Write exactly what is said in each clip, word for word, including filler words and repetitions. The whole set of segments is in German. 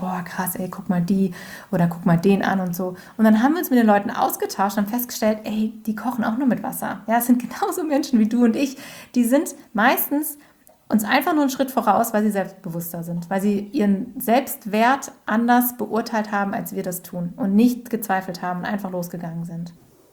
boah, krass, ey, guck mal die oder guck mal den an und so. Und dann haben wir uns mit den Leuten ausgetauscht und festgestellt, ey, die kochen auch nur mit Wasser. Ja, es sind genauso Menschen wie du und ich. Die sind meistens uns einfach nur einen Schritt voraus, weil sie selbstbewusster sind, weil sie ihren Selbstwert anders beurteilt haben, als wir das tun und nicht gezweifelt haben und einfach losgegangen sind.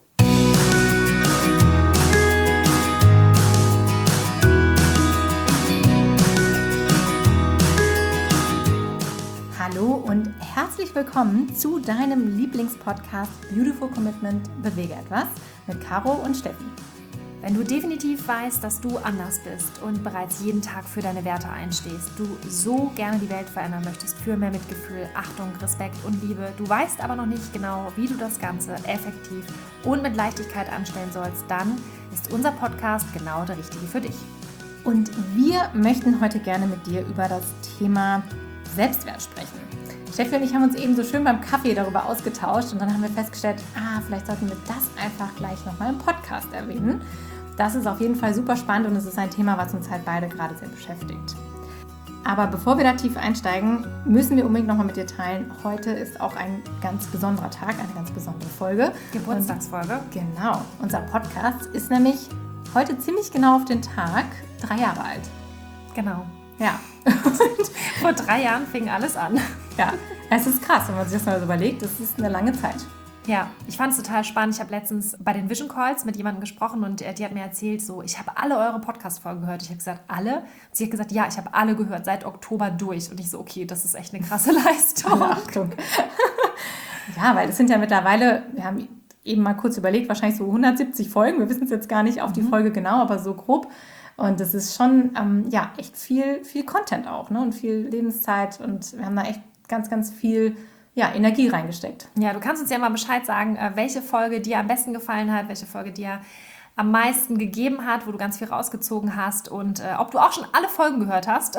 Hallo und herzlich willkommen zu deinem Lieblingspodcast Beautiful Commitment – Bewege etwas mit Caro und Steffi. Wenn du definitiv weißt, dass du anders bist und bereits jeden Tag für deine Werte einstehst, du so gerne die Welt verändern möchtest für mehr Mitgefühl, Achtung, Respekt und Liebe, du weißt aber noch nicht genau, wie du das Ganze effektiv und mit Leichtigkeit anstellen sollst, dann ist unser Podcast genau der richtige für dich. Und wir möchten heute gerne mit dir über das Thema Selbstwert sprechen. Steffi und ich haben uns eben so schön beim Kaffee darüber ausgetauscht und dann haben wir festgestellt, ah, vielleicht sollten wir das einfach gleich nochmal im Podcast erwähnen. Das ist auf jeden Fall super spannend und es ist ein Thema, was uns halt beide gerade sehr beschäftigt. Aber bevor wir da tief einsteigen, müssen wir unbedingt nochmal mit dir teilen, heute ist auch ein ganz besonderer Tag, eine ganz besondere Folge. Geburtstagsfolge. Und, genau, unser Podcast ist nämlich heute ziemlich genau auf den Tag drei Jahre alt. Genau. Ja. Vor drei Jahren fing alles an. Ja, es ist krass, wenn man sich das mal so überlegt, das ist eine lange Zeit. Ja, ich fand es total spannend. Ich habe letztens bei den Vision Calls mit jemandem gesprochen und die hat mir erzählt, so, ich habe alle eure Podcast-Folgen gehört. Ich habe gesagt, alle? Und sie hat gesagt, ja, ich habe alle gehört, seit Oktober durch. Und ich so, okay, das ist echt eine krasse Leistung. Achtung. Ja, weil es sind ja mittlerweile, wir haben eben mal kurz überlegt, wahrscheinlich so hundertsiebzig Folgen. Wir wissen es jetzt gar nicht auf die mhm. Folge genau, aber so grob. Und das ist schon, ähm, ja, echt viel, viel Content auch, ne? Und viel Lebenszeit und wir haben da echt ganz, ganz viel ja, Energie reingesteckt. Ja, du kannst uns ja mal Bescheid sagen, welche Folge dir am besten gefallen hat, welche Folge dir am meisten gegeben hat, wo du ganz viel rausgezogen hast und äh, ob du auch schon alle Folgen gehört hast.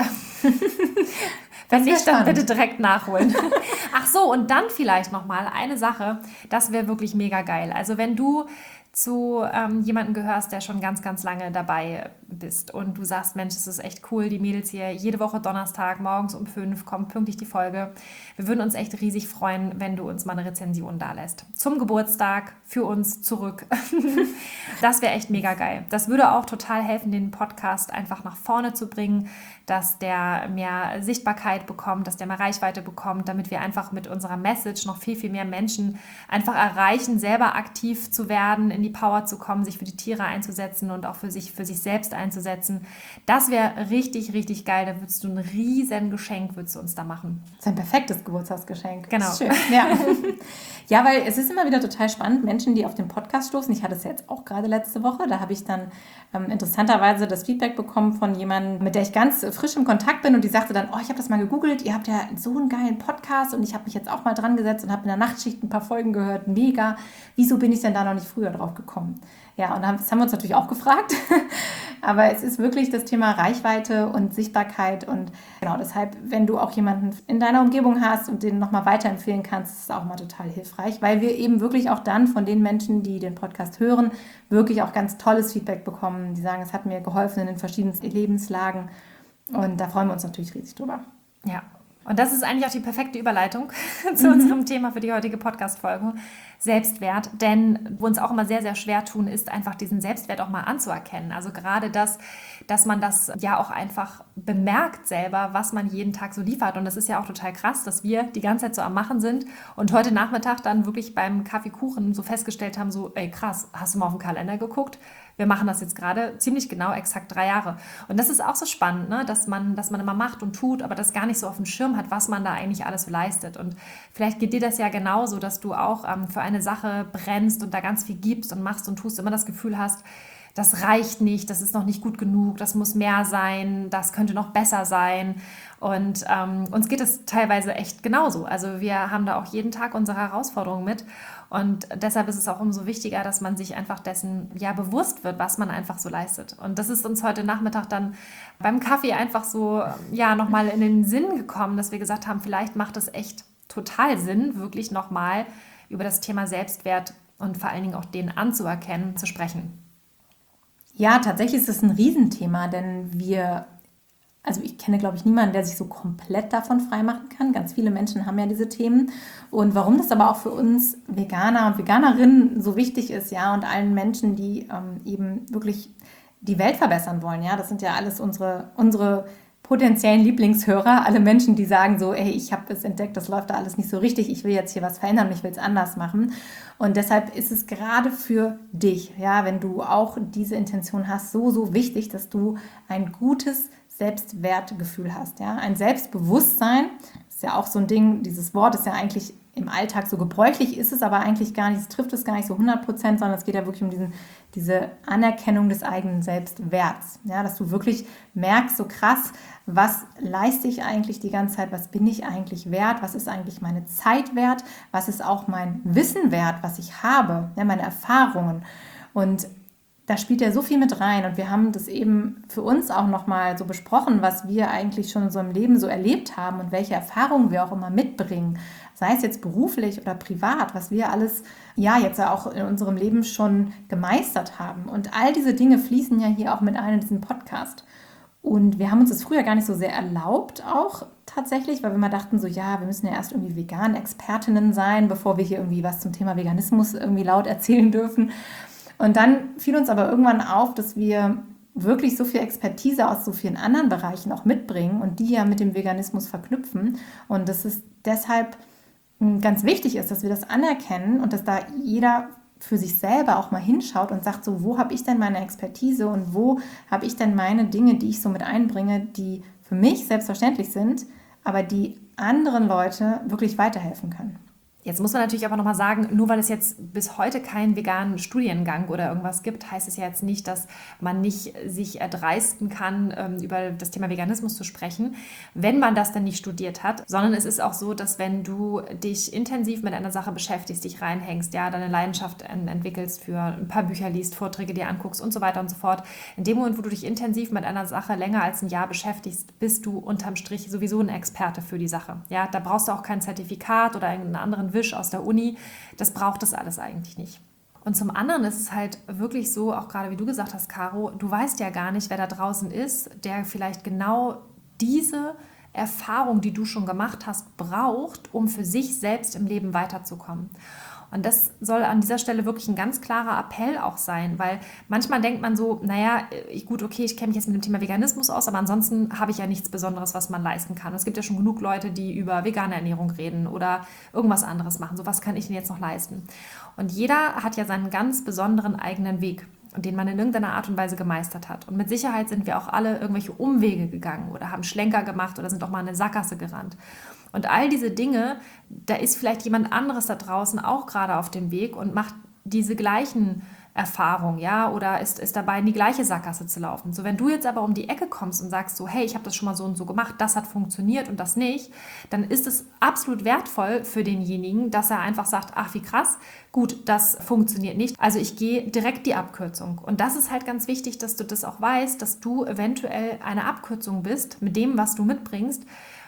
Wenn nicht, dann bitte direkt nachholen. Ach so, und dann vielleicht nochmal eine Sache, das wäre wirklich mega geil. Also wenn du zu ähm, jemandem gehörst, der schon ganz, ganz lange dabei bist und du sagst, Mensch, das ist echt cool, die Mädels hier, jede Woche Donnerstag, morgens um fünf, kommt pünktlich die Folge. Wir würden uns echt riesig freuen, wenn du uns mal eine Rezension dalässt. Zum Geburtstag, für uns zurück. Das wäre echt mega geil. Das würde auch total helfen, den Podcast einfach nach vorne zu bringen, dass der mehr Sichtbarkeit bekommt, dass der mehr Reichweite bekommt, damit wir einfach mit unserer Message noch viel, viel mehr Menschen einfach erreichen, selber aktiv zu werden, in die Power zu kommen, sich für die Tiere einzusetzen und auch für sich, für sich selbst einzusetzen. Das wäre richtig, richtig geil. Da würdest du ein riesen Geschenk, würdest du uns da machen. Das ist ein perfektes Geburtstagsgeschenk. Genau. Schön. Ja. Ja, weil es ist immer wieder total spannend, Menschen, die auf den Podcast stoßen. Ich hatte es jetzt auch gerade letzte Woche. Da habe ich dann ähm, interessanterweise das Feedback bekommen von jemandem, mit der ich ganz frisch im Kontakt bin und die sagte dann, oh, ich habe das mal gegoogelt, ihr habt ja so einen geilen Podcast und ich habe mich jetzt auch mal dran gesetzt und habe in der Nachtschicht ein paar Folgen gehört. Mega. Wieso bin ich denn da noch nicht früher drauf gekommen? Ja, und das haben wir uns natürlich auch gefragt. Aber es ist wirklich das Thema Reichweite und Sichtbarkeit. Und genau deshalb, wenn du auch jemanden in deiner Umgebung hast und den nochmal weiterempfehlen kannst, ist es auch mal total hilfreich, weil wir eben wirklich auch dann von den Menschen, die den Podcast hören, wirklich auch ganz tolles Feedback bekommen. Die sagen, es hat mir geholfen in den verschiedensten Lebenslagen. Und da freuen wir uns natürlich riesig drüber. Ja. Und das ist eigentlich auch die perfekte Überleitung zu mhm. unserem Thema für die heutige Podcast-Folge, Selbstwert. Denn wo uns auch immer sehr, sehr schwer tun, ist einfach diesen Selbstwert auch mal anzuerkennen. Also gerade das, dass man das ja auch einfach bemerkt selber, was man jeden Tag so liefert. Und das ist ja auch total krass, dass wir die ganze Zeit so am Machen sind und heute Nachmittag dann wirklich beim Kaffeekuchen so festgestellt haben, so, ey krass, hast du mal auf den Kalender geguckt? Wir machen das jetzt gerade ziemlich genau, exakt drei Jahre. Und das ist auch so spannend, ne? dass man, dass man immer macht und tut, aber das gar nicht so auf dem Schirm hat, was man da eigentlich alles leistet. Und vielleicht geht dir das ja genauso, dass du auch ähm, für eine Sache brennst und da ganz viel gibst und machst und tust, immer das Gefühl hast, das reicht nicht, das ist noch nicht gut genug, das muss mehr sein, das könnte noch besser sein. Und ähm, uns geht es teilweise echt genauso. Also wir haben da auch jeden Tag unsere Herausforderungen mit. Und deshalb ist es auch umso wichtiger, dass man sich einfach dessen ja bewusst wird, was man einfach so leistet. Und das ist uns heute Nachmittag dann beim Kaffee einfach so ja nochmal in den Sinn gekommen, dass wir gesagt haben, vielleicht macht es echt total Sinn, wirklich nochmal über das Thema Selbstwert und vor allen Dingen auch den anzuerkennen, zu sprechen. Ja, tatsächlich ist es ein Riesenthema, denn wir also ich kenne, glaube ich, niemanden, der sich so komplett davon freimachen kann. Ganz viele Menschen haben ja diese Themen. Und warum das aber auch für uns Veganer und Veganerinnen so wichtig ist, ja, und allen Menschen, die ähm, eben wirklich die Welt verbessern wollen, ja, das sind ja alles unsere, unsere potenziellen Lieblingshörer, alle Menschen, die sagen so, ey, ich habe es entdeckt, das läuft da alles nicht so richtig, ich will jetzt hier was verändern, ich will es anders machen. Und deshalb ist es gerade für dich, ja, wenn du auch diese Intention hast, so, so wichtig, dass du ein gutes Selbstwertgefühl hast, ja, ein Selbstbewusstsein, ist ja auch so ein Ding, dieses Wort ist ja eigentlich im Alltag so gebräuchlich, ist es aber eigentlich gar nicht, es trifft es gar nicht so hundert Prozent, sondern es geht ja wirklich um diesen, diese Anerkennung des eigenen Selbstwerts, ja, dass du wirklich merkst, so krass, was leiste ich eigentlich die ganze Zeit, was bin ich eigentlich wert, was ist eigentlich meine Zeit wert, was ist auch mein Wissen wert, was ich habe, ja, meine Erfahrungen. Und da spielt ja so viel mit rein und wir haben das eben für uns auch nochmal so besprochen, was wir eigentlich schon in unserem Leben so erlebt haben und welche Erfahrungen wir auch immer mitbringen, sei es jetzt beruflich oder privat, was wir alles ja jetzt auch in unserem Leben schon gemeistert haben. Und all diese Dinge fließen ja hier auch mit ein in diesen Podcast. Und wir haben uns das früher gar nicht so sehr erlaubt auch tatsächlich, weil wir mal dachten so, ja, wir müssen ja erst irgendwie Vegan-Expertinnen sein, bevor wir hier irgendwie was zum Thema Veganismus irgendwie laut erzählen dürfen. Und dann fiel uns aber irgendwann auf, dass wir wirklich so viel Expertise aus so vielen anderen Bereichen auch mitbringen und die ja mit dem Veganismus verknüpfen. Und dass es deshalb ganz wichtig ist, dass wir das anerkennen und dass da jeder für sich selber auch mal hinschaut und sagt so, wo habe ich denn meine Expertise und wo habe ich denn meine Dinge, die ich so mit einbringe, die für mich selbstverständlich sind, aber die anderen Leute wirklich weiterhelfen können. Jetzt muss man natürlich aber nochmal sagen, nur weil es jetzt bis heute keinen veganen Studiengang oder irgendwas gibt, heißt es ja jetzt nicht, dass man nicht sich erdreisten kann, über das Thema Veganismus zu sprechen, wenn man das dann nicht studiert hat, sondern es ist auch so, dass wenn du dich intensiv mit einer Sache beschäftigst, dich reinhängst, ja, deine Leidenschaft entwickelst, für ein paar Bücher liest, Vorträge dir anguckst und so weiter und so fort, in dem Moment, wo du dich intensiv mit einer Sache länger als ein Jahr beschäftigst, bist du unterm Strich sowieso ein Experte für die Sache. Ja, da brauchst du auch kein Zertifikat oder einen anderen Wisch aus der Uni, das braucht es alles eigentlich nicht. Und zum anderen ist es halt wirklich so, auch gerade wie du gesagt hast, Caro, du weißt ja gar nicht, wer da draußen ist, der vielleicht genau diese Erfahrung, die du schon gemacht hast, braucht, um für sich selbst im Leben weiterzukommen. Und das soll an dieser Stelle wirklich ein ganz klarer Appell auch sein, weil manchmal denkt man so, naja, ich, gut, okay, ich kenne mich jetzt mit dem Thema Veganismus aus, aber ansonsten habe ich ja nichts Besonderes, was man leisten kann. Und es gibt ja schon genug Leute, die über vegane Ernährung reden oder irgendwas anderes machen. So, was kann ich denn jetzt noch leisten? Und jeder hat ja seinen ganz besonderen eigenen Weg, den man in irgendeiner Art und Weise gemeistert hat. Und mit Sicherheit sind wir auch alle irgendwelche Umwege gegangen oder haben Schlenker gemacht oder sind auch mal in eine Sackgasse gerannt. Und all diese Dinge, da ist vielleicht jemand anderes da draußen auch gerade auf dem Weg und macht diese gleichen Erfahrungen, ja, oder ist, ist dabei, in die gleiche Sackgasse zu laufen. So, wenn du jetzt aber um die Ecke kommst und sagst so, hey, ich habe das schon mal so und so gemacht, das hat funktioniert und das nicht, dann ist es absolut wertvoll für denjenigen, dass er einfach sagt, ach, wie krass, gut, das funktioniert nicht, also ich gehe direkt die Abkürzung. Und das ist halt ganz wichtig, dass du das auch weißt, dass du eventuell eine Abkürzung bist mit dem, was du mitbringst,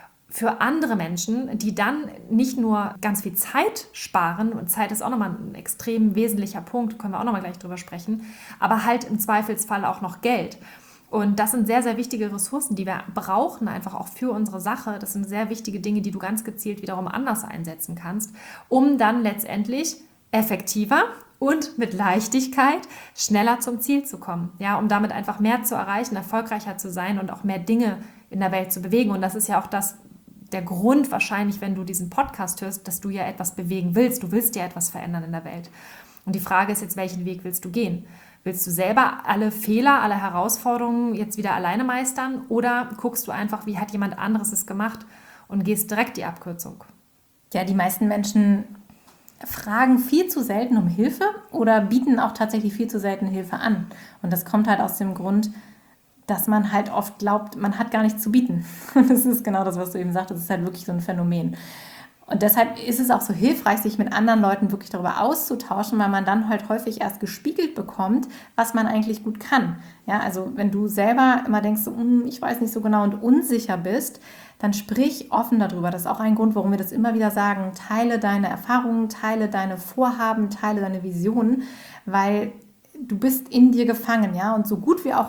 für andere Menschen, die dann nicht nur ganz viel Zeit sparen, und Zeit ist auch nochmal ein extrem wesentlicher Punkt, können wir auch nochmal gleich drüber sprechen, aber halt im Zweifelsfall auch noch Geld. Und das sind sehr, sehr wichtige Ressourcen, die wir brauchen, einfach auch für unsere Sache. Das sind sehr wichtige Dinge, die du ganz gezielt wiederum anders einsetzen kannst, um dann letztendlich effektiver und mit Leichtigkeit schneller zum Ziel zu kommen. Ja, um damit einfach mehr zu erreichen, erfolgreicher zu sein und auch mehr Dinge in der Welt zu bewegen. Und das ist ja auch das, der Grund wahrscheinlich, wenn du diesen Podcast hörst, dass du ja etwas bewegen willst. Du willst ja etwas verändern in der Welt. Und die Frage ist jetzt, welchen Weg willst du gehen? Willst du selber alle Fehler, alle Herausforderungen jetzt wieder alleine meistern oder guckst du einfach, wie hat jemand anderes es gemacht und gehst direkt die Abkürzung? Ja, die meisten Menschen fragen viel zu selten um Hilfe oder bieten auch tatsächlich viel zu selten Hilfe an. Und das kommt halt aus dem Grund, dass man halt oft glaubt, man hat gar nichts zu bieten. Und das ist genau das, was du eben sagst, das ist halt wirklich so ein Phänomen. Und deshalb ist es auch so hilfreich, sich mit anderen Leuten wirklich darüber auszutauschen, weil man dann halt häufig erst gespiegelt bekommt, was man eigentlich gut kann. Ja, also wenn du selber immer denkst, so, ich weiß nicht so genau und unsicher bist, dann sprich offen darüber. Das ist auch ein Grund, warum wir das immer wieder sagen. Teile deine Erfahrungen, teile deine Vorhaben, teile deine Visionen, weil du bist in dir gefangen, ja, und so gut wir auch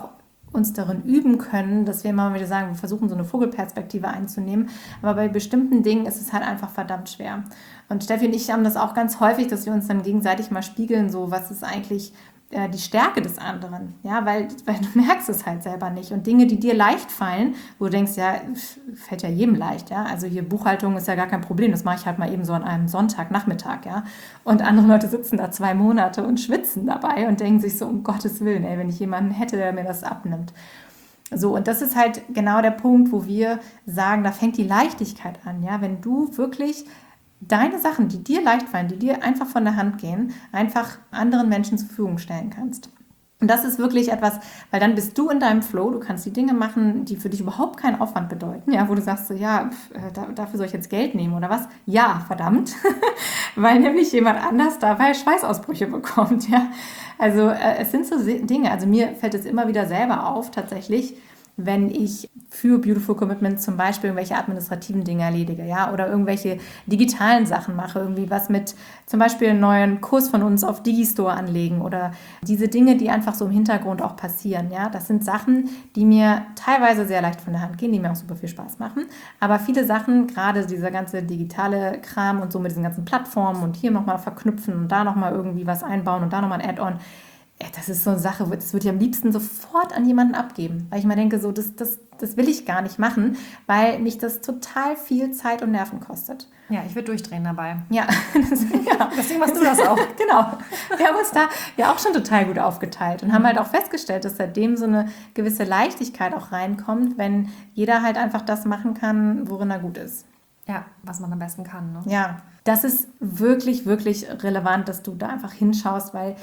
uns darin üben können, dass wir immer wieder sagen, wir versuchen so eine Vogelperspektive einzunehmen, aber bei bestimmten Dingen ist es halt einfach verdammt schwer. Und Steffi und ich haben das auch ganz häufig, dass wir uns dann gegenseitig mal spiegeln, so was ist eigentlich äh, die Stärke des anderen, ja, weil, weil du merkst es halt selber nicht und Dinge, die dir leicht fallen, wo du denkst, ja, fällt ja jedem leicht, ja, also hier Buchhaltung ist ja gar kein Problem, das mache ich halt mal eben so an einem Sonntagnachmittag, ja, und andere Leute sitzen da zwei Monate und schwitzen dabei und denken sich so, um Gottes Willen, ey, wenn ich jemanden hätte, der mir das abnimmt. So, und das ist halt genau der Punkt, wo wir sagen, da fängt die Leichtigkeit an, ja, wenn du wirklich deine Sachen, die dir leicht fallen, die dir einfach von der Hand gehen, einfach anderen Menschen zur Verfügung stellen kannst. Und das ist wirklich etwas, weil dann bist du in deinem Flow, du kannst die Dinge machen, die für dich überhaupt keinen Aufwand bedeuten, ja, wo du sagst so, ja, pf, dafür soll ich jetzt Geld nehmen oder was? Ja, verdammt, weil nämlich jemand anders dabei Schweißausbrüche bekommt, ja. Also äh, es sind so Dinge, also mir fällt es immer wieder selber auf, tatsächlich, wenn ich für Beautiful Commitment zum Beispiel irgendwelche administrativen Dinge erledige, ja, oder irgendwelche digitalen Sachen mache, irgendwie was mit zum Beispiel einen neuen Kurs von uns auf Digistore anlegen oder diese Dinge, die einfach so im Hintergrund auch passieren, ja, das sind Sachen, die mir teilweise sehr leicht von der Hand gehen, die mir auch super viel Spaß machen, aber viele Sachen, gerade dieser ganze digitale Kram und so mit diesen ganzen Plattformen und hier nochmal verknüpfen und da nochmal irgendwie was einbauen und da nochmal ein Add-on, das ist so eine Sache, das würde ich am liebsten sofort an jemanden abgeben, weil ich mir denke, so, das, das, das will ich gar nicht machen, weil mich das total viel Zeit und Nerven kostet. Ja, ich würde durchdrehen dabei. Ja, das, ja. Deswegen machst du das auch. Genau. Wir haben uns da ja auch schon total gut aufgeteilt und haben halt auch festgestellt, dass seitdem so eine gewisse Leichtigkeit auch reinkommt, wenn jeder halt einfach das machen kann, worin er gut ist. Ja, was man am besten kann. Ne? Ja, das ist wirklich, wirklich relevant, dass du da einfach hinschaust, weil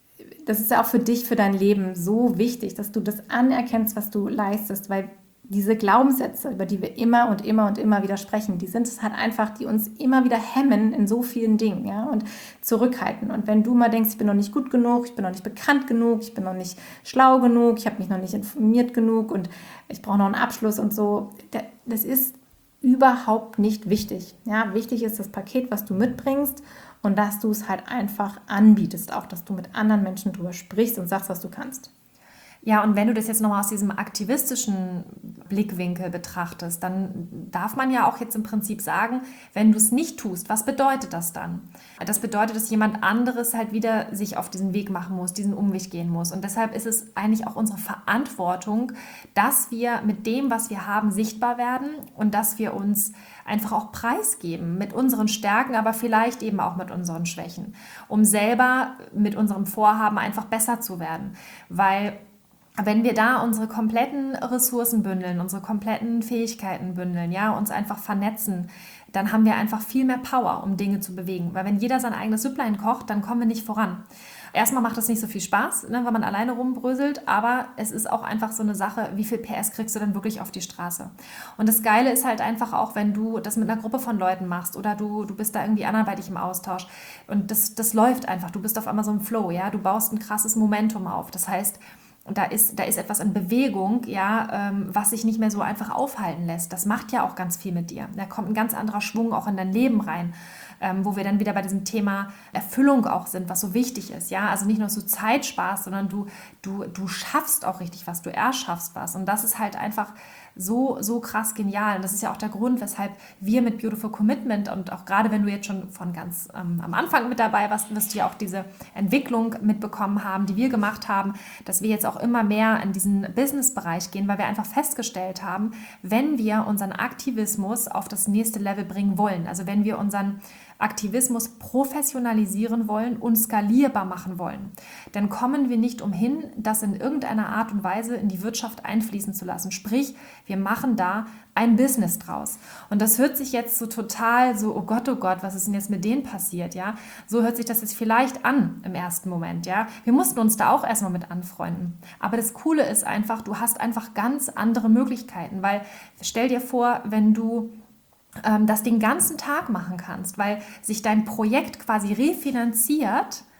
das ist ja auch für dich, für dein Leben so wichtig, dass du das anerkennst, was du leistest, weil diese Glaubenssätze, über die wir immer und immer und immer wieder sprechen, die sind es halt einfach, die uns immer wieder hemmen in so vielen Dingen, ja, und zurückhalten. Und wenn du mal denkst, ich bin noch nicht gut genug, ich bin noch nicht bekannt genug, ich bin noch nicht schlau genug, ich habe mich noch nicht informiert genug und ich brauche noch einen Abschluss und so, das ist überhaupt nicht wichtig. Ja, wichtig ist das Paket, was du mitbringst und dass du es halt einfach anbietest, auch dass du mit anderen Menschen drüber sprichst und sagst, was du kannst. Ja, und wenn du das jetzt nochmal aus diesem aktivistischen Blickwinkel betrachtest, dann darf man ja auch jetzt im Prinzip sagen, wenn du es nicht tust, was bedeutet das dann? Das bedeutet, dass jemand anderes halt wieder sich auf diesen Weg machen muss, diesen Umweg gehen muss. Und deshalb ist es eigentlich auch unsere Verantwortung, dass wir mit dem, was wir haben, sichtbar werden und dass wir uns einfach auch preisgeben mit unseren Stärken, aber vielleicht eben auch mit unseren Schwächen, um selber mit unserem Vorhaben einfach besser zu werden. Weil wenn wir da unsere kompletten Ressourcen bündeln, unsere kompletten Fähigkeiten bündeln, ja, uns einfach vernetzen, dann haben wir einfach viel mehr Power, um Dinge zu bewegen. Weil wenn jeder sein eigenes Süpplein kocht, dann kommen wir nicht voran. Erstmal macht das nicht so viel Spaß, ne, wenn man alleine rumbröselt, aber es ist auch einfach so eine Sache, wie viel P S kriegst du dann wirklich auf die Straße. Und das Geile ist halt einfach auch, wenn du das mit einer Gruppe von Leuten machst oder du, du bist da irgendwie anderweitig im Austausch und das, das läuft einfach, du bist auf einmal so im Flow, ja, du baust ein krasses Momentum auf. Das heißt, und da ist, da ist etwas in Bewegung, ja, ähm, was sich nicht mehr so einfach aufhalten lässt. Das macht ja auch ganz viel mit dir. Da kommt ein ganz anderer Schwung auch in dein Leben rein, ähm, wo wir dann wieder bei diesem Thema Erfüllung auch sind, was so wichtig ist. Ja? Also nicht nur so Zeitspaß, sondern du, du, du schaffst auch richtig was, du erschaffst was. Und das ist halt einfach so, so krass genial. Und das ist ja auch der Grund, weshalb wir mit Beautiful Commitment und auch gerade wenn du jetzt schon von ganz ähm, am Anfang mit dabei warst, wirst du ja auch diese Entwicklung mitbekommen haben, die wir gemacht haben, dass wir jetzt auch immer mehr in diesen Business-Bereich gehen, weil wir einfach festgestellt haben, wenn wir unseren Aktivismus auf das nächste Level bringen wollen, also wenn wir unseren Aktivismus professionalisieren wollen und skalierbar machen wollen, dann kommen wir nicht umhin, das in irgendeiner Art und Weise in die Wirtschaft einfließen zu lassen. Sprich, wir machen da ein Business draus. Und das hört sich jetzt so total so, oh Gott, oh Gott, was ist denn jetzt mit denen passiert? Ja? So hört sich das jetzt vielleicht an im ersten Moment. Ja? Wir mussten uns da auch erstmal mit anfreunden. Aber das Coole ist einfach, du hast einfach ganz andere Möglichkeiten, weil stell dir vor, wenn du das den ganzen Tag machen kannst, weil sich dein Projekt quasi refinanziert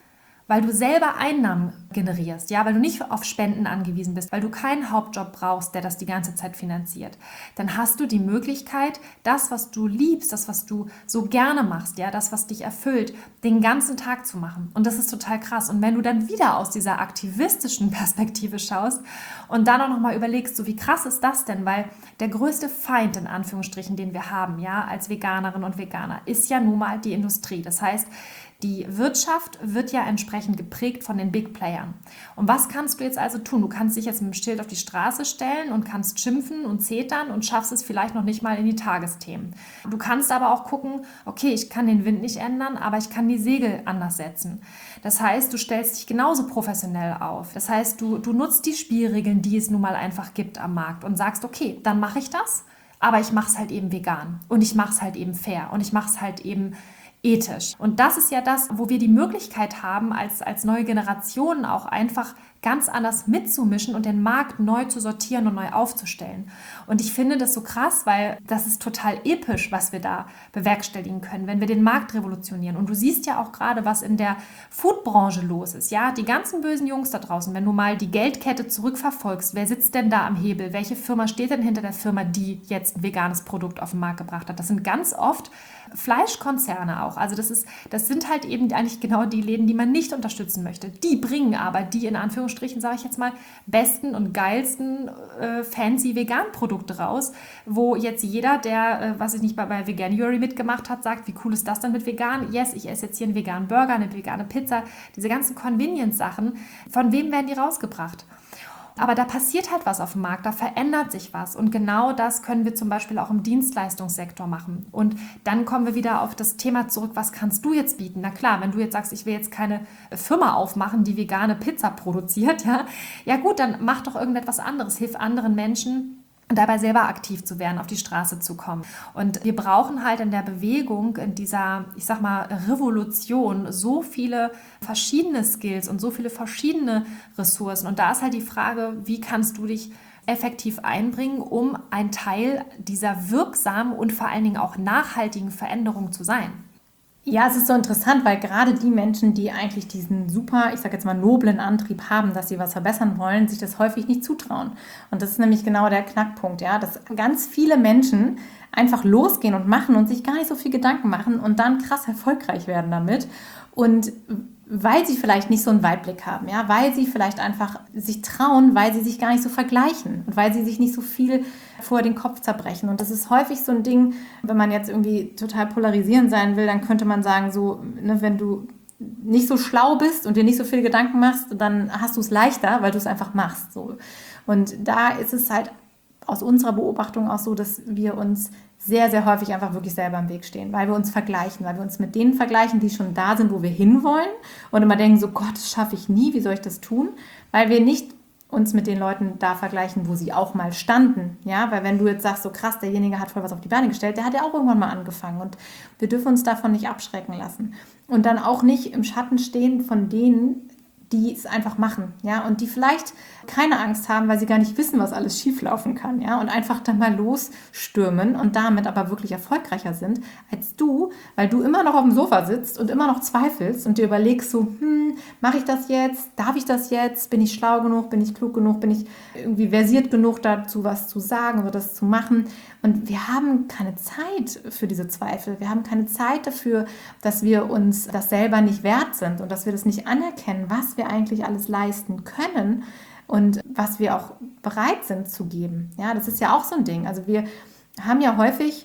weil du selber Einnahmen generierst, ja, weil du nicht auf Spenden angewiesen bist, weil du keinen Hauptjob brauchst, der das die ganze Zeit finanziert, dann hast du die Möglichkeit, das, was du liebst, das, was du so gerne machst, ja, das, was dich erfüllt, den ganzen Tag zu machen. Und das ist total krass. Und wenn du dann wieder aus dieser aktivistischen Perspektive schaust und dann auch nochmal überlegst, so wie krass ist das denn, weil der größte Feind in Anführungsstrichen, den wir haben, ja, als Veganerin und Veganer, ist ja nun mal die Industrie. Das heißt, die Wirtschaft wird ja entsprechend geprägt von den Big Playern. Und was kannst du jetzt also tun? Du kannst dich jetzt mit dem Schild auf die Straße stellen und kannst schimpfen und zetern und schaffst es vielleicht noch nicht mal in die Tagesthemen. Du kannst aber auch gucken, okay, ich kann den Wind nicht ändern, aber ich kann die Segel anders setzen. Das heißt, du stellst dich genauso professionell auf. Das heißt, du, du nutzt die Spielregeln, die es nun mal einfach gibt am Markt und sagst, okay, dann mache ich das, aber ich mache es halt eben vegan und ich mache es halt eben fair und ich mache es halt eben ethisch. Und das ist ja das, wo wir die Möglichkeit haben, als, als neue Generationen auch einfach ganz anders mitzumischen und den Markt neu zu sortieren und neu aufzustellen. Und ich finde das so krass, weil das ist total episch, was wir da bewerkstelligen können, wenn wir den Markt revolutionieren. Und du siehst ja auch gerade, was in der Foodbranche los ist. Ja, die ganzen bösen Jungs da draußen, wenn du mal die Geldkette zurückverfolgst, wer sitzt denn da am Hebel? Welche Firma steht denn hinter der Firma, die jetzt ein veganes Produkt auf den Markt gebracht hat? Das sind ganz oft Fleischkonzerne auch. Also das ist, das sind halt eben eigentlich genau die Läden, die man nicht unterstützen möchte. Die bringen aber die in Anführungsstrichen, sage ich jetzt mal, besten und geilsten äh, fancy Vegan-Produkte raus, wo jetzt jeder, der, äh, was ich nicht bei, bei Veganuary mitgemacht hat, sagt, wie cool ist das denn mit vegan? Yes, ich esse jetzt hier einen veganen Burger, eine vegane Pizza, diese ganzen Convenience-Sachen. Von wem werden die rausgebracht? Aber da passiert halt was auf dem Markt, da verändert sich was. Und genau das können wir zum Beispiel auch im Dienstleistungssektor machen. Und dann kommen wir wieder auf das Thema zurück, was kannst du jetzt bieten? Na klar, wenn du jetzt sagst, ich will jetzt keine Firma aufmachen, die vegane Pizza produziert, ja, ja gut, dann mach doch irgendetwas anderes, hilf anderen Menschen, und dabei selber aktiv zu werden, auf die Straße zu kommen. Und wir brauchen halt in der Bewegung, in dieser, ich sag mal, Revolution so viele verschiedene Skills und so viele verschiedene Ressourcen. Und da ist halt die Frage, wie kannst du dich effektiv einbringen, um ein Teil dieser wirksamen und vor allen Dingen auch nachhaltigen Veränderung zu sein. Ja, es ist so interessant, weil gerade die Menschen, die eigentlich diesen super, ich sage jetzt mal noblen Antrieb haben, dass sie was verbessern wollen, sich das häufig nicht zutrauen. Und das ist nämlich genau der Knackpunkt, ja, dass ganz viele Menschen einfach losgehen und machen und sich gar nicht so viel Gedanken machen und dann krass erfolgreich werden damit. Und weil sie vielleicht nicht so einen Weitblick haben, ja, weil sie vielleicht einfach sich trauen, weil sie sich gar nicht so vergleichen und weil sie sich nicht so viel vor den Kopf zerbrechen. Und das ist häufig so ein Ding, wenn man jetzt irgendwie total polarisierend sein will, dann könnte man sagen, so, ne, wenn du nicht so schlau bist und dir nicht so viel Gedanken machst, dann hast du es leichter, weil du es einfach machst. So. Und da ist es halt aus unserer Beobachtung auch so, dass wir uns sehr, sehr häufig einfach wirklich selber im Weg stehen, weil wir uns vergleichen, weil wir uns mit denen vergleichen, die schon da sind, wo wir hinwollen und immer denken so, Gott, das schaffe ich nie, wie soll ich das tun? Weil wir nicht uns mit den Leuten da vergleichen, wo sie auch mal standen, ja, weil wenn du jetzt sagst, so krass, derjenige hat voll was auf die Beine gestellt, der hat ja auch irgendwann mal angefangen und wir dürfen uns davon nicht abschrecken lassen und dann auch nicht im Schatten stehen von denen, die es einfach machen, ja, und die vielleicht keine Angst haben, weil sie gar nicht wissen, was alles schieflaufen kann, ja, und einfach dann mal losstürmen und damit aber wirklich erfolgreicher sind als du, weil du immer noch auf dem Sofa sitzt und immer noch zweifelst und dir überlegst so, hm, mache ich das jetzt, darf ich das jetzt, bin ich schlau genug, bin ich klug genug, bin ich irgendwie versiert genug dazu, was zu sagen oder das zu machen, und wir haben keine Zeit für diese Zweifel, wir haben keine Zeit dafür, dass wir uns das selber nicht wert sind und dass wir das nicht anerkennen, was wir eigentlich alles leisten können und was wir auch bereit sind zu geben. Ja, das ist ja auch so ein Ding. Also wir haben ja häufig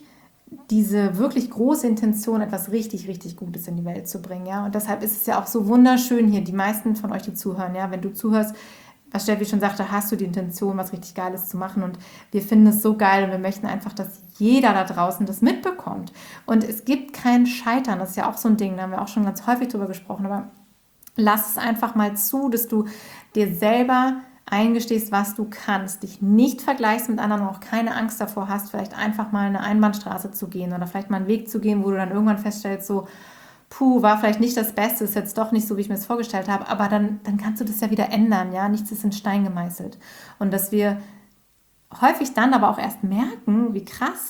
diese wirklich große Intention, etwas richtig, richtig Gutes in die Welt zu bringen. Ja, und deshalb ist es ja auch so wunderschön hier, die meisten von euch, die zuhören, ja, wenn du zuhörst, was Steffi schon sagte, hast du die Intention, was richtig Geiles zu machen, und wir finden es so geil und wir möchten einfach, dass jeder da draußen das mitbekommt. Und es gibt kein Scheitern, das ist ja auch so ein Ding, da haben wir auch schon ganz häufig drüber gesprochen, aber lass es einfach mal zu, dass du dir selber eingestehst, was du kannst, dich nicht vergleichst mit anderen und auch keine Angst davor hast, vielleicht einfach mal eine Einbahnstraße zu gehen oder vielleicht mal einen Weg zu gehen, wo du dann irgendwann feststellst, so, puh, war vielleicht nicht das Beste, ist jetzt doch nicht so, wie ich mir das vorgestellt habe, aber dann, dann kannst du das ja wieder ändern, ja, nichts ist in Stein gemeißelt. Und dass wir häufig dann aber auch erst merken, wie krass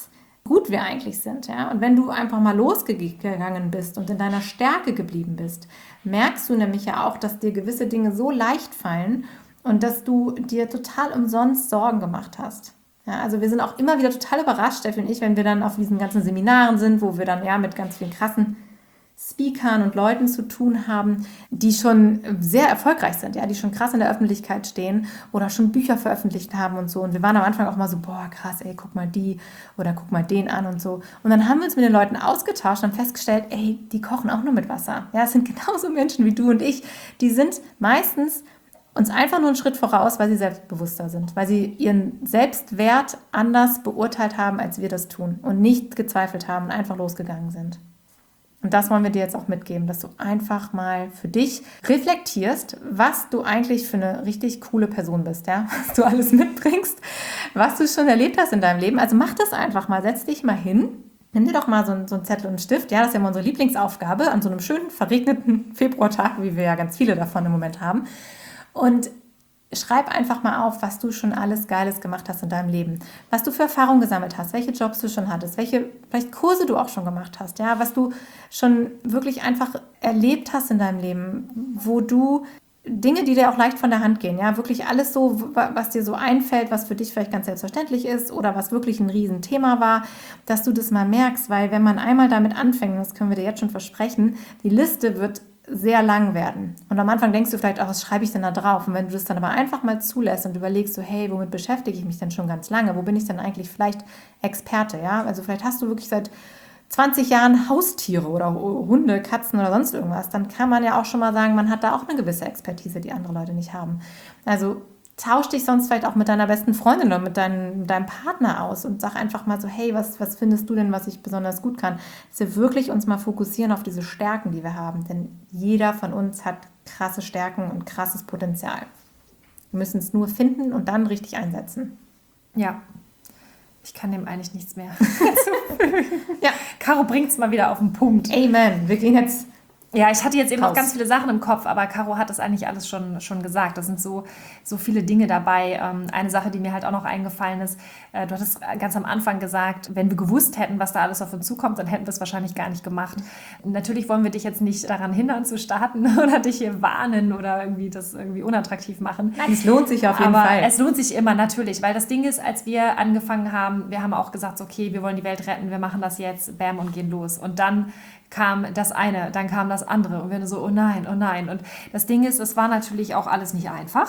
gut wir eigentlich sind. Ja? Und wenn du einfach mal losgegangen bist und in deiner Stärke geblieben bist, merkst du nämlich ja auch, dass dir gewisse Dinge so leicht fallen und dass du dir total umsonst Sorgen gemacht hast. Ja, also wir sind auch immer wieder total überrascht, Steffi und ich, wenn wir dann auf diesen ganzen Seminaren sind, wo wir dann ja mit ganz vielen krassen Speakern und Leuten zu tun haben, die schon sehr erfolgreich sind, ja, die schon krass in der Öffentlichkeit stehen oder schon Bücher veröffentlicht haben und so. Und wir waren am Anfang auch mal so, boah, krass, ey, guck mal die oder guck mal den an und so. Und dann haben wir uns mit den Leuten ausgetauscht und festgestellt, ey, die kochen auch nur mit Wasser. Ja, es sind genauso Menschen wie du und ich. Die sind meistens uns einfach nur einen Schritt voraus, weil sie selbstbewusster sind, weil sie ihren Selbstwert anders beurteilt haben, als wir das tun und nicht gezweifelt haben und einfach losgegangen sind. Und das wollen wir dir jetzt auch mitgeben, dass du einfach mal für dich reflektierst, was du eigentlich für eine richtig coole Person bist, ja? Was du alles mitbringst, was du schon erlebt hast in deinem Leben. Also mach das einfach mal, setz dich mal hin, nimm dir doch mal so einen, so einen Zettel und einen Stift. Ja, das ist ja immer unsere Lieblingsaufgabe an so einem schönen, verregneten Februartag, wie wir ja ganz viele davon im Moment haben. Und schreib einfach mal auf, was du schon alles Geiles gemacht hast in deinem Leben, was du für Erfahrungen gesammelt hast, welche Jobs du schon hattest, welche vielleicht Kurse du auch schon gemacht hast, ja, was du schon wirklich einfach erlebt hast in deinem Leben, wo du Dinge, die dir auch leicht von der Hand gehen, ja, wirklich alles so, was dir so einfällt, was für dich vielleicht ganz selbstverständlich ist oder was wirklich ein Riesenthema war, dass du das mal merkst, weil wenn man einmal damit anfängt, das können wir dir jetzt schon versprechen, die Liste wird sehr lang werden. Und am Anfang denkst du vielleicht auch, was schreibe ich denn da drauf? Und wenn du das dann aber einfach mal zulässt und überlegst, so, hey, womit beschäftige ich mich denn schon ganz lange? Wo bin ich denn eigentlich vielleicht Experte? Ja, also vielleicht hast du wirklich seit zwanzig Jahren Haustiere oder Hunde, Katzen oder sonst irgendwas. Dann kann man ja auch schon mal sagen, man hat da auch eine gewisse Expertise, die andere Leute nicht haben. Also tausch dich sonst vielleicht auch mit deiner besten Freundin oder mit deinem, mit deinem Partner aus und sag einfach mal so, hey, was, was findest du denn, was ich besonders gut kann? Dass wir wirklich uns mal fokussieren auf diese Stärken, die wir haben. Denn jeder von uns hat krasse Stärken und krasses Potenzial. Wir müssen es nur finden und dann richtig einsetzen. Ja, ich kann dem eigentlich nichts mehr hinzufügen. Ja, Caro bringt es mal wieder auf den Punkt. Amen. Wir gehen jetzt... Ja, ich hatte jetzt eben noch ganz viele Sachen im Kopf, aber Caro hat das eigentlich alles schon, schon gesagt. Da sind so, so viele Dinge dabei. Ähm, eine Sache, die mir halt auch noch eingefallen ist, äh, du hattest ganz am Anfang gesagt, wenn wir gewusst hätten, was da alles auf uns zukommt, dann hätten wir es wahrscheinlich gar nicht gemacht. Natürlich wollen wir dich jetzt nicht daran hindern zu starten oder dich hier warnen oder irgendwie das irgendwie unattraktiv machen. Nein, es lohnt sich auf jeden aber Fall. Es lohnt sich immer, natürlich, weil das Ding ist, als wir angefangen haben, wir haben auch gesagt, okay, wir wollen die Welt retten, wir machen das jetzt, bam, und gehen los. Und dann kam das eine, dann kam das andere und wir so, oh nein, oh nein. Und das Ding ist, es war natürlich auch alles nicht einfach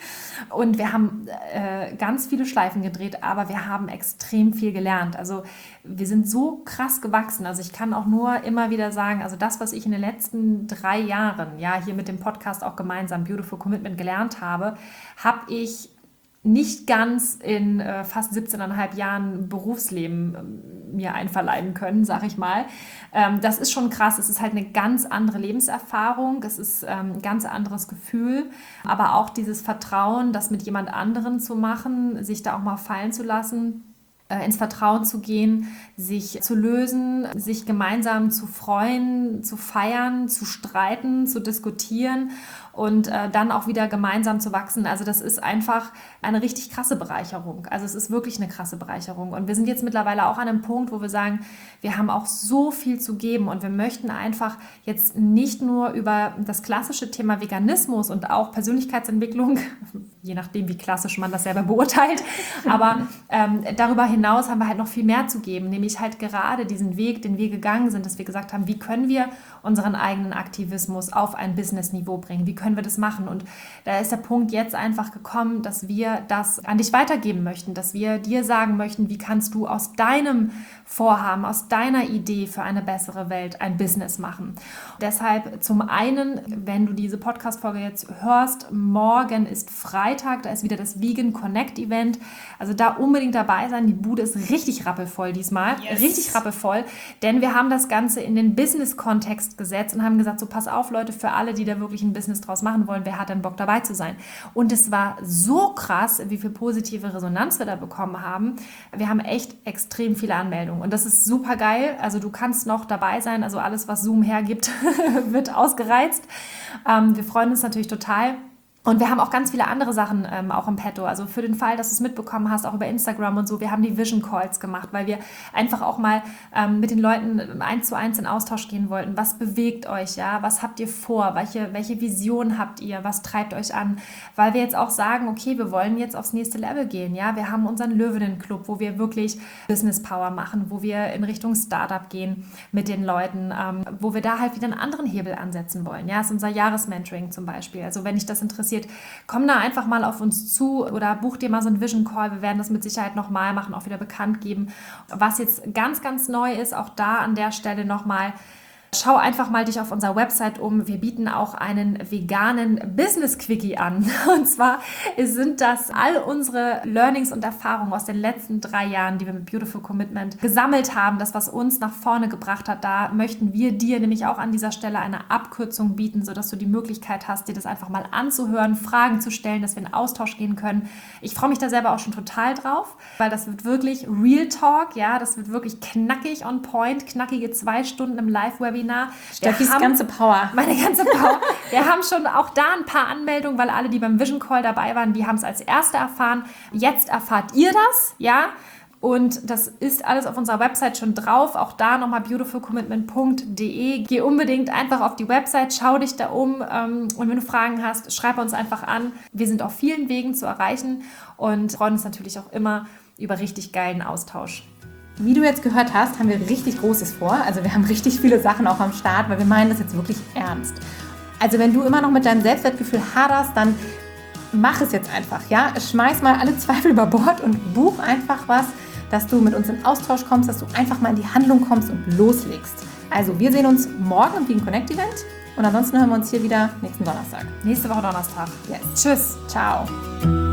und wir haben äh, ganz viele Schleifen gedreht, aber wir haben extrem viel gelernt. Also wir sind so krass gewachsen. Also ich kann auch nur immer wieder sagen, also das, was ich in den letzten drei Jahren, ja, hier mit dem Podcast auch gemeinsam Beautiful Commitment gelernt habe, habe ich nicht ganz in äh, fast siebzehneinhalb Jahren Berufsleben äh, mir einverleiben können, sag ich mal. Ähm, das ist schon krass. Es ist halt eine ganz andere Lebenserfahrung. Es ist ähm, ein ganz anderes Gefühl. Aber auch dieses Vertrauen, das mit jemand anderen zu machen, sich da auch mal fallen zu lassen, äh, ins Vertrauen zu gehen, sich zu lösen, sich gemeinsam zu freuen, zu feiern, zu streiten, zu diskutieren und äh, dann auch wieder gemeinsam zu wachsen. Also das ist einfach eine richtig krasse Bereicherung. Also es ist wirklich eine krasse Bereicherung. Und wir sind jetzt mittlerweile auch an einem Punkt, wo wir sagen, wir haben auch so viel zu geben und wir möchten einfach jetzt nicht nur über das klassische Thema Veganismus und auch Persönlichkeitsentwicklung, je nachdem, wie klassisch man das selber beurteilt, aber ähm, darüber hinaus haben wir halt noch viel mehr zu geben, nämlich halt gerade diesen Weg, den wir gegangen sind, dass wir gesagt haben, wie können wir unseren eigenen Aktivismus auf ein Business-Niveau bringen, wie können wir das machen? Und da ist der Punkt jetzt einfach gekommen, dass wir das an dich weitergeben möchten, dass wir dir sagen möchten, wie kannst du aus deinem Vorhaben, aus deiner Idee für eine bessere Welt ein Business machen. Deshalb zum einen, wenn du diese Podcast-Folge jetzt hörst, morgen ist Freitag, da ist wieder das Vegan Connect Event. Also da unbedingt dabei sein. Die Bude ist richtig rappelvoll diesmal, yes. richtig rappelvoll, denn wir haben das Ganze in den Business-Kontext gesetzt und haben gesagt, so pass auf Leute, für alle, die da wirklich ein Business draus machen wollen, wer hat denn Bock dabei zu sein? Und es war so krass, wie viel positive Resonanz wir da bekommen haben. Wir haben echt extrem viele Anmeldungen und das ist super geil. Also du kannst noch dabei sein, also alles, was Zoom hergibt, wird ausgereizt. Ähm, wir freuen uns natürlich total. Und wir haben auch ganz viele andere Sachen ähm, auch im Petto. Also für den Fall, dass du es mitbekommen hast, auch über Instagram und so. Wir haben die Vision Calls gemacht, weil wir einfach auch mal ähm, mit den Leuten eins zu eins in Austausch gehen wollten. Was bewegt euch? Ja? Was habt ihr vor? Welche, welche Vision habt ihr? Was treibt euch an? Weil wir jetzt auch sagen, okay, wir wollen jetzt aufs nächste Level gehen. Ja? Wir haben unseren Löwinnen-Club, wo wir wirklich Business Power machen, wo wir in Richtung Startup gehen mit den Leuten, ähm, wo wir da halt wieder einen anderen Hebel ansetzen wollen. Ja? Das ist unser Jahresmentoring zum Beispiel. Also wenn dich das interessiert, komm da einfach mal auf uns zu oder buch dir mal so einen Vision Call. Wir werden das mit Sicherheit nochmal machen, auch wieder bekannt geben. Was jetzt ganz, ganz neu ist, auch da an der Stelle nochmal, schau einfach mal dich auf unserer Website um. Wir bieten auch einen veganen Business-Quickie an. Und zwar sind das all unsere Learnings und Erfahrungen aus den letzten drei Jahren, die wir mit Beautiful Commitment gesammelt haben. Das, was uns nach vorne gebracht hat, da möchten wir dir nämlich auch an dieser Stelle eine Abkürzung bieten, sodass du die Möglichkeit hast, dir das einfach mal anzuhören, Fragen zu stellen, dass wir in Austausch gehen können. Ich freue mich da selber auch schon total drauf, weil das wird wirklich Real Talk, ja, das wird wirklich knackig on point, knackige zwei Stunden im Live-Webinar. Steffis ganze Power. Meine ganze Power. Wir haben schon auch da ein paar Anmeldungen, weil alle, die beim Vision Call dabei waren, die haben es als Erste erfahren. Jetzt erfahrt ihr das, ja. Und das ist alles auf unserer Website schon drauf. Auch da nochmal beautiful commitment punkt de. Geh unbedingt einfach auf die Website, schau dich da um. Und wenn du Fragen hast, schreib uns einfach an. Wir sind auf vielen Wegen zu erreichen und freuen uns natürlich auch immer über richtig geilen Austausch. Wie du jetzt gehört hast, haben wir richtig Großes vor. Also wir haben richtig viele Sachen auch am Start, weil wir meinen das jetzt wirklich ernst. Also wenn du immer noch mit deinem Selbstwertgefühl haderst, dann mach es jetzt einfach. Ja? Schmeiß mal alle Zweifel über Bord und buch einfach was, dass du mit uns in Austausch kommst, dass du einfach mal in die Handlung kommst und loslegst. Also wir sehen uns morgen im Vegan Connect Event und ansonsten hören wir uns hier wieder nächsten Donnerstag. Nächste Woche Donnerstag. Yes. Tschüss. Ciao.